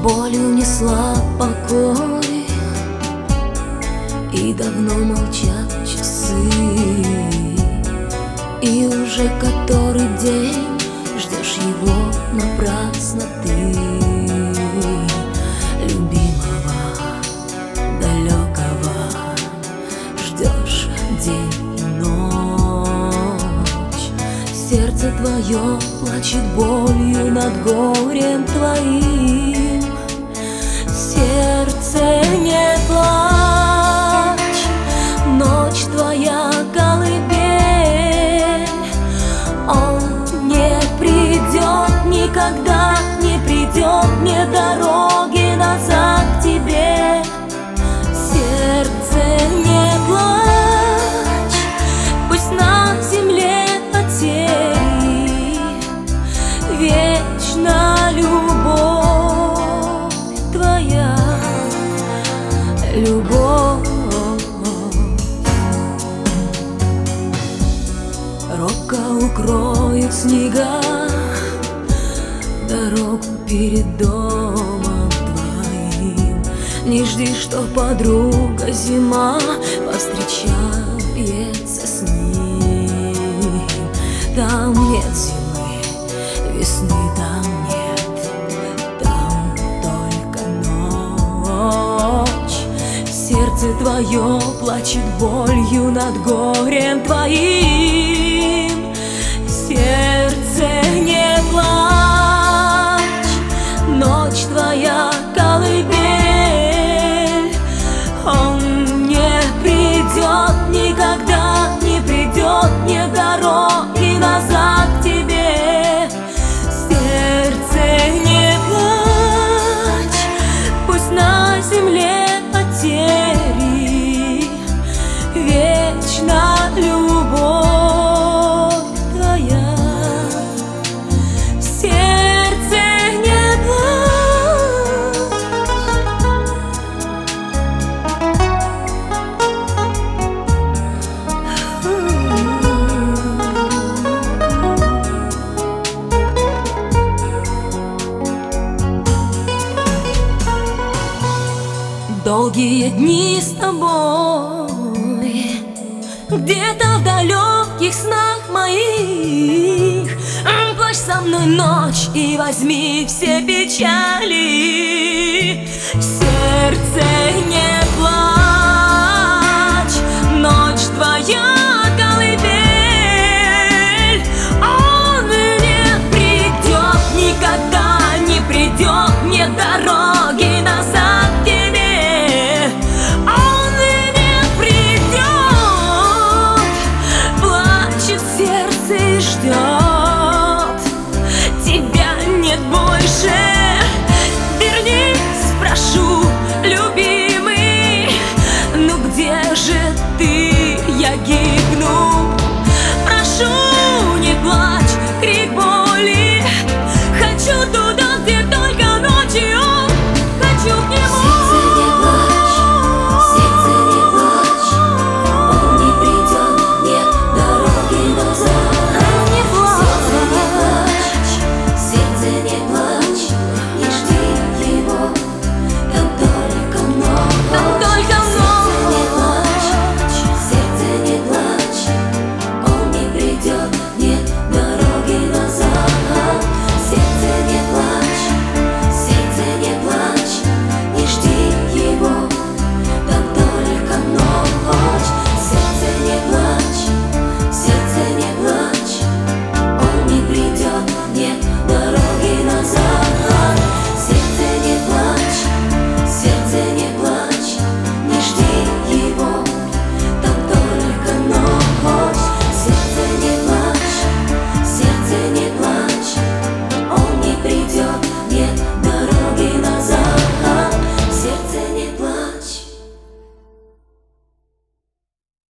боль унесла покой, и давно молчат часы, и уже который день ждешь его напрасно ты, любимого, далекого, ждешь день и ночь. Сердце твое плачет болью над горем твоим. Сердце, не плачь, ночь твоя колыбель. Он не придет, никогда не придет, мне дороги назад к тебе. Сердце, не плачь, пусть на земле потери, вечна любовь твоя, любовь. Робко укроет снега дорогу перед домом твоим. Не жди, что подруга зима повстречается с ним. Там нет зимы, весны там нет, там только ночь. Сердце твое плачет болью над горем твоим. Сердце, не плачь, ночь твоя колыбель. Он не придет, никогда не придет, мне дороги назад к тебе. Сердце, не плачь, пусть на земле потери, вечна любовь. Долгие дни с тобой, где-то в далеких снах моих. Плачь со мной ночь и возьми все печали. Сердце, не плачь, ночь твоя колыбель. Он не придет, никогда не придет, мне дороги назад. Ждет.